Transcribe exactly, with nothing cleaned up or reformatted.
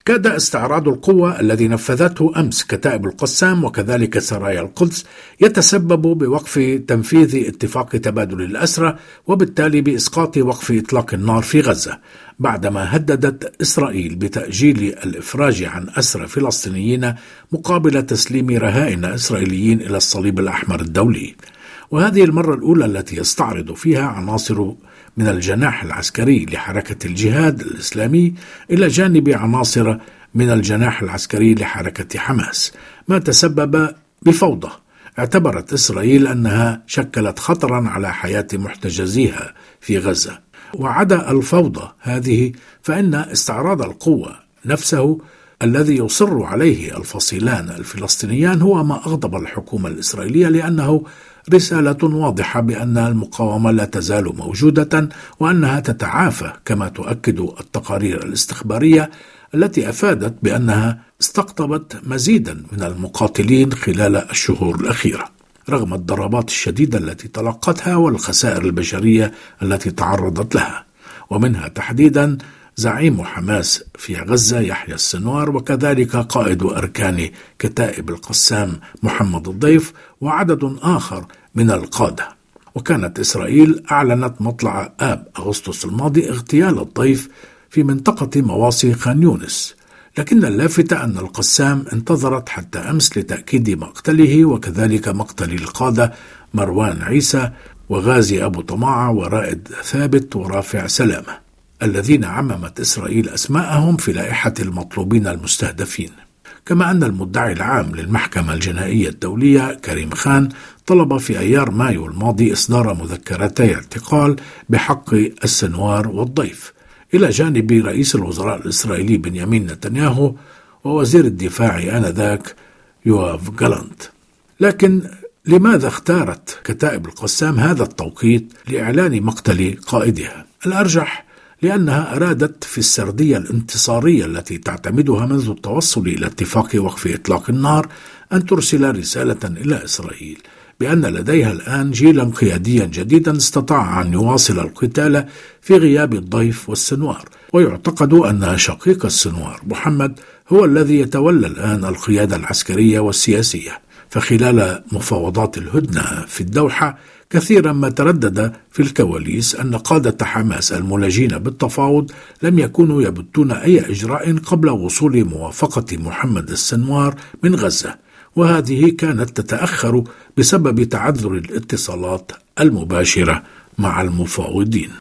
كاد استعراض القوة الذي نفذته أمس كتائب القسام وكذلك سرايا القدس يتسبب بوقف تنفيذ اتفاق تبادل الأسرى، وبالتالي بإسقاط وقف إطلاق النار في غزة، بعدما هددت إسرائيل بتأجيل الإفراج عن أسرى فلسطينيين مقابل تسليم رهائن إسرائيليين إلى الصليب الأحمر الدولي. وهذه المرة الأولى التي يستعرض فيها عناصر من الجناح العسكري لحركة الجهاد الإسلامي إلى جانب عناصر من الجناح العسكري لحركة حماس، ما تسبب بفوضى اعتبرت إسرائيل أنها شكلت خطرا على حياة محتجزيها في غزة. وعدا الفوضى هذه، فإن استعراض القوة نفسه الذي يصر عليه الفصيلان الفلسطينيان هو ما أغضب الحكومة الإسرائيلية، لأنه رسالة واضحة بأن المقاومة لا تزال موجودة وأنها تتعافى، كما تؤكد التقارير الاستخبارية التي أفادت بأنها استقطبت مزيدا من المقاتلين خلال الشهور الأخيرة رغم الضربات الشديدة التي تلقتها والخسائر البشرية التي تعرضت لها، ومنها تحديدا زعيم حماس في غزة يحيى السنوار، وكذلك قائد أركان كتائب القسام محمد الضيف، وعدد آخر من القادة. وكانت إسرائيل أعلنت مطلع آب أغسطس الماضي اغتيال الضيف في منطقة مواصي خان يونس، لكن اللافت أن القسام انتظرت حتى أمس لتأكيد مقتله، وكذلك مقتل القادة مروان عيسى وغازي أبو طماعة ورائد ثابت ورافع سلامة، الذين عممت إسرائيل أسماءهم في لائحة المطلوبين المستهدفين. كما أن المدعي العام للمحكمة الجنائية الدولية كريم خان طلب في أيار مايو الماضي إصدار مذكرتي اعتقال بحق السنوار والضيف، إلى جانب رئيس الوزراء الإسرائيلي بنيامين نتنياهو ووزير الدفاع آنذاك يوآف جالانت. لكن لماذا اختارت كتائب القسام هذا التوقيت لإعلان مقتل قائدها؟ الأرجح لأنها أرادت في السردية الانتصارية التي تعتمدها منذ التوصل إلى اتفاق وقف إطلاق النار أن ترسل رسالة إلى إسرائيل بأن لديها الآن جيلا قياديا جديدا استطاع أن يواصل القتال في غياب الضيف والسنوار، ويعتقد أن شقيق السنوار محمد هو الذي يتولى الآن القيادة العسكرية والسياسية. فخلال مفاوضات الهدنة في الدوحة كثيرا ما تردد في الكواليس أن قادة حماس المولجين بالتفاوض لم يكونوا يبتون أي إجراء قبل وصول موافقة محمد السنوار من غزة، وهذه كانت تتأخر بسبب تعذر الاتصالات المباشرة مع المفاوضين.